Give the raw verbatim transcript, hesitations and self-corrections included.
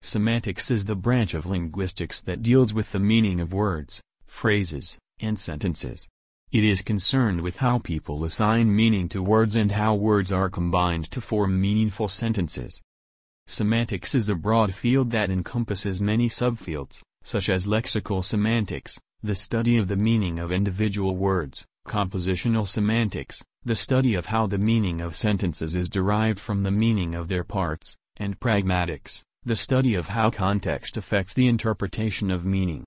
Semantics is the branch of linguistics that deals with the meaning of words, phrases, and sentences. It is concerned with how people assign meaning to words and how words are combined to form meaningful sentences. Semantics is a broad field that encompasses many subfields, such as lexical semantics, the study of the meaning of individual words, compositional semantics, the study of how the meaning of sentences is derived from the meaning of their parts, and pragmatics, the study of how context affects the interpretation of meaning.